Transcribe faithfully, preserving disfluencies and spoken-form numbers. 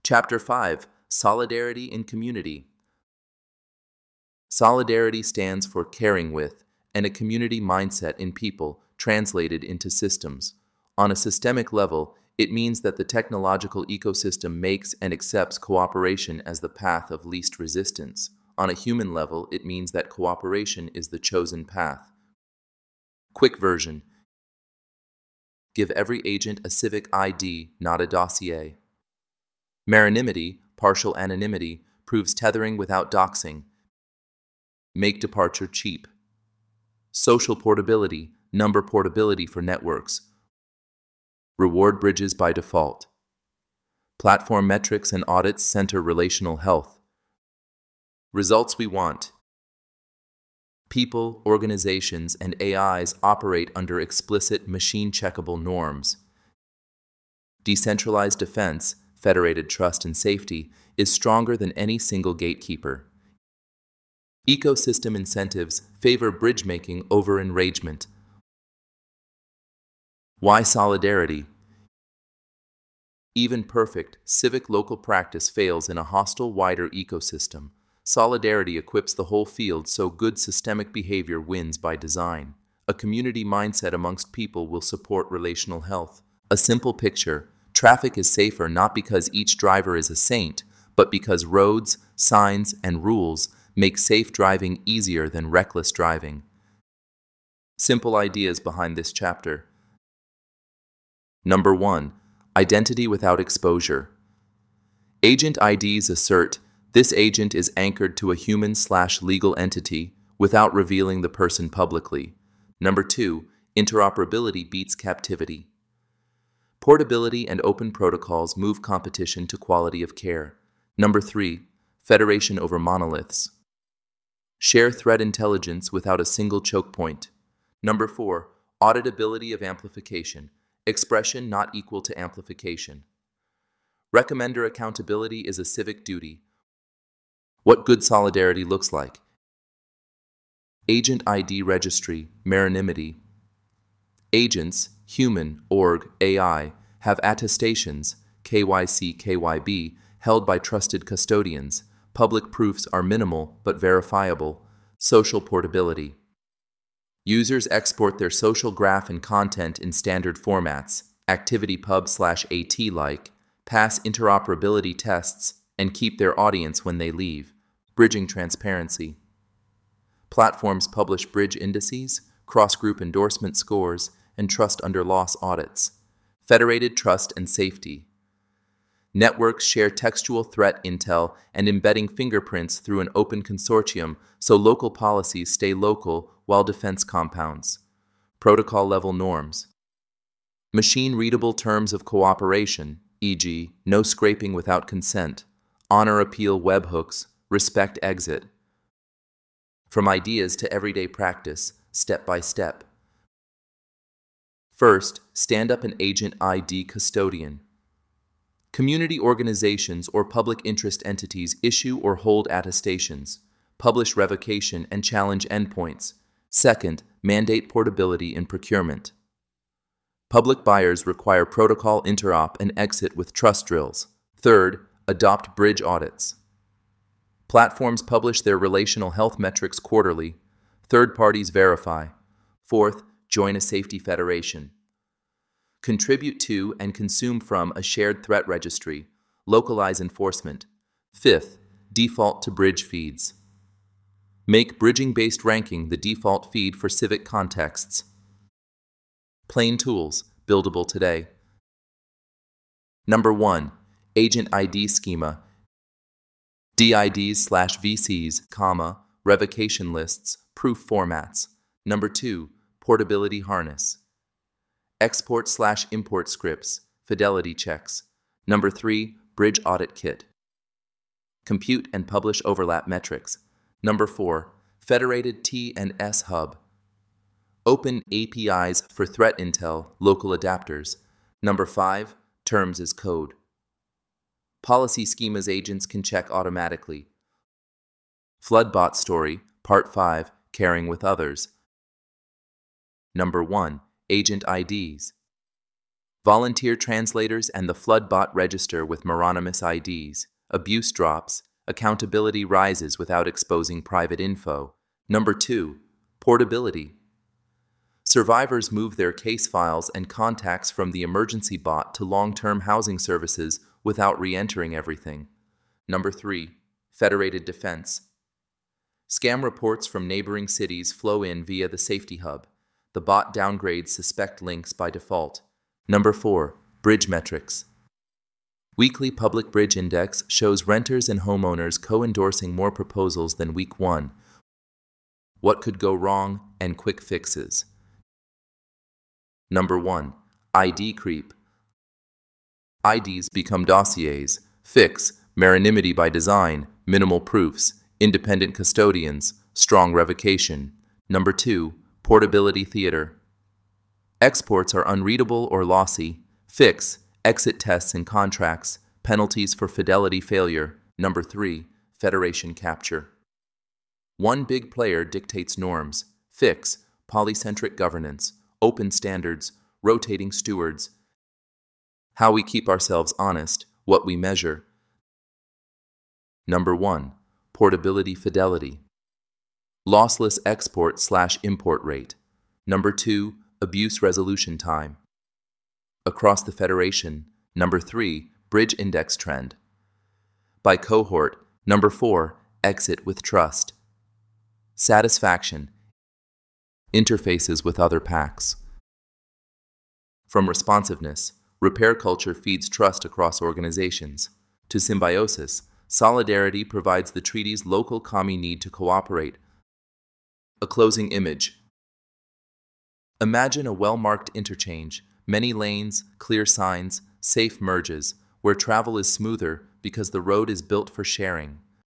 Chapter five, Solidarity in Community. Solidarity stands for caring with and a community mindset in people translated into systems. On a systemic level, it means that the technological ecosystem makes and accepts cooperation as the path of least resistance. On a human level, it means that cooperation is the chosen path. Quick version. Give every agent a civic I D, not a dossier. Marinimity, partial anonymity, proves tethering without doxing. Make departure cheap. Social portability, number portability for networks. Reward bridges by default. Platform metrics and audits center relational health. Results we want. People, organizations, and A Is operate under explicit machine-checkable norms. Decentralized defense, federated trust and safety, is stronger than any single gatekeeper. Ecosystem incentives favor bridge-making over enragement. Why solidarity? Even perfect, civic local practice fails in a hostile wider ecosystem. Solidarity equips the whole field so good systemic behavior wins by design. A community mindset amongst people will support relational health. A simple picture: traffic is safer not because each driver is a saint, but because roads, signs, and rules make safe driving easier than reckless driving. Simple ideas behind this chapter. Number one, identity without exposure. Agent I Ds assert this agent is anchored to a human slash legal entity without revealing the person publicly. Number two, interoperability beats captivity. Portability and open protocols move competition to quality of care. Number three, federation over monoliths. Share threat intelligence without a single choke point. Number four, auditability of amplification. Expression not equal to amplification. Recommender accountability is a civic duty. What good solidarity looks like. Agent I D registry, marinimity. Agents, human, org, A I, have attestations, K Y C, K Y B, held by trusted custodians. Public proofs are minimal but verifiable. Social portability. Users export their social graph and content in standard formats, ActivityPub slash AT like, pass interoperability tests, and keep their audience when they leave. Bridging transparency. Platforms publish bridge indices, cross-group endorsement scores, and trust under loss audits. Federated trust and safety. Networks share textual threat intel and embedding fingerprints through an open consortium so local policies stay local while defense compounds. Protocol-level norms. Machine-readable terms of cooperation, for example, no scraping without consent, honor appeal webhooks, respect exit. From ideas to everyday practice, step by step. First, stand up an Agent I D custodian. Community organizations or public interest entities issue or hold attestations, publish revocation and challenge endpoints. Second, mandate portability in procurement. Public buyers require protocol interop and exit with trust drills. Third, adopt bridge audits. Platforms publish their relational health metrics quarterly. Third parties verify. Fourth, join a safety federation. Contribute to and consume from a shared threat registry. Localize enforcement. Fifth, default to bridge feeds. Make bridging-based ranking the default feed for civic contexts. Plain tools, buildable today. Number one, Agent I D schema. D I Ds slash V Cs, comma, revocation lists, proof formats. Number two, portability harness. Export slash import scripts, fidelity checks. Number three, bridge audit kit. Compute and publish overlap metrics. Number four, federated T and S hub. Open A P Is for threat intel, local adapters. Number five, terms as code. Policy schemas agents can check automatically. Floodbot story, part five, caring with others. Number one, Agent I Ds. Volunteer translators and the Floodbot register with meronymous I Ds. Abuse drops. Accountability rises without exposing private info. Number two, portability. Survivors move their case files and contacts from the emergency bot to long-term housing services without re-entering everything. Number three, federated defense. Scam reports from neighboring cities flow in via the safety hub. The bot downgrades suspect links by default. Number four, bridge metrics. Weekly Public Bridge Index shows renters and homeowners co-endorsing more proposals than week one. What could go wrong and quick fixes. Number one, I D creep. I Ds become dossiers. Fix, meronymity by design, minimal proofs, independent custodians, strong revocation. Number two, portability theater. Exports are unreadable or lossy. Fix, exit tests and contracts, penalties for fidelity failure. Number three, federation capture. One big player dictates norms. Fix, polycentric governance, open standards, rotating stewards. How we keep ourselves honest, what we measure. Number one, portability fidelity. Lossless export slash import rate. Number two, abuse resolution time. Across the Federation. Number three, bridge index trend. By cohort. Number four, exit with trust. Satisfaction. Interfaces with other packs. From responsiveness, repair culture feeds trust across organizations. To symbiosis, solidarity provides the treaty's local commie need to cooperate. A closing image. Imagine a well-marked interchange, many lanes, clear signs, safe merges, where travel is smoother because the road is built for sharing.